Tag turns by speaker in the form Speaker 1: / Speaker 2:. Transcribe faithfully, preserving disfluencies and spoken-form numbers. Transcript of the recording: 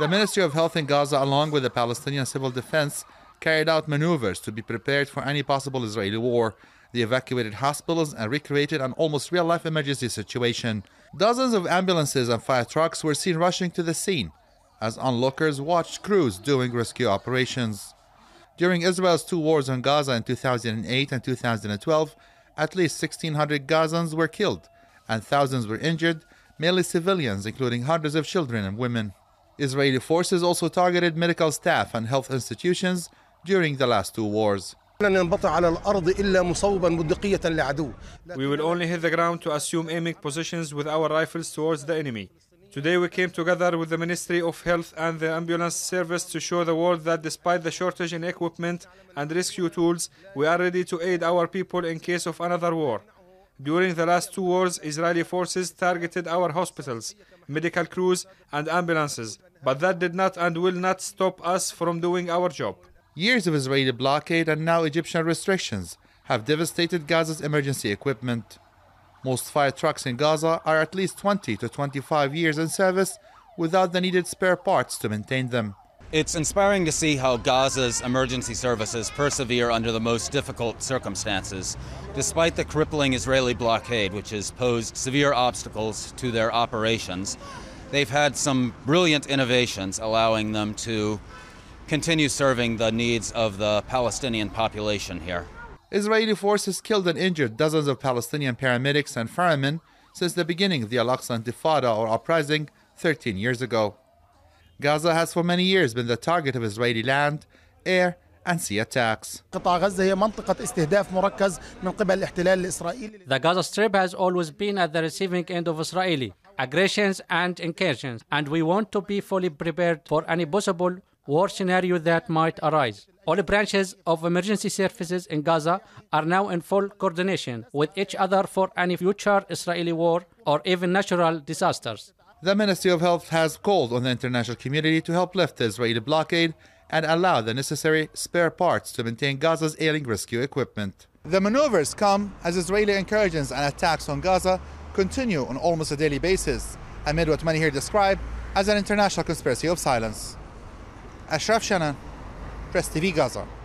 Speaker 1: The Ministry of Health in Gaza, along with the Palestinian Civil Defense, carried out maneuvers to be prepared for any possible Israeli war. They evacuated hospitals and recreated an almost real-life emergency situation. Dozens of ambulances and fire trucks were seen rushing to the scene as onlookers watched crews doing rescue operations. During Israel's two wars on Gaza in two thousand eight and two thousand twelve, at least sixteen hundred Gazans were killed and thousands were injured, mainly civilians, including hundreds of children and women. Israeli forces also targeted medical staff and health institutions during the last two wars.
Speaker 2: We will
Speaker 3: only hit the ground to assume aiming positions with our rifles towards the enemy. Today we came together with the Ministry of Health and the ambulance service to show the world that despite the shortage in equipment and rescue tools, we are ready to aid our people in case of another war. During the last two wars, Israeli forces targeted our hospitals, medical crews and ambulances, but that did not and will not stop us from doing our job.
Speaker 1: Years of Israeli blockade and now Egyptian restrictions have devastated Gaza's emergency equipment. Most fire trucks in Gaza are at least twenty to twenty-five years in service without the needed spare parts to maintain them.
Speaker 4: It's inspiring to see how Gaza's emergency services persevere under the most difficult circumstances. Despite the crippling Israeli blockade, which has posed severe obstacles to their operations, they've had some brilliant innovations allowing them to continue serving the needs of the Palestinian population here.
Speaker 1: Israeli forces killed and injured dozens of Palestinian paramedics and firemen since the beginning of the Al-Aqsa Intifada or uprising thirteen years ago. Gaza has for many years been the target of Israeli land, air and sea attacks.
Speaker 5: The
Speaker 6: Gaza Strip has always been at the receiving end of Israeli aggressions and incursions, and we want to be fully prepared for any possible war scenario that might arise. All branches of emergency services in Gaza are now in full coordination with each other for any future Israeli war or even natural disasters.
Speaker 1: The Ministry of Health has called on the international community to help lift the Israeli blockade and allow the necessary spare parts to maintain Gaza's ailing rescue equipment. The maneuvers come as Israeli incursions and attacks on Gaza continue on almost a daily basis, amid what many here describe as an international conspiracy of silence. Ashraf Shannon, Press T V Gaza.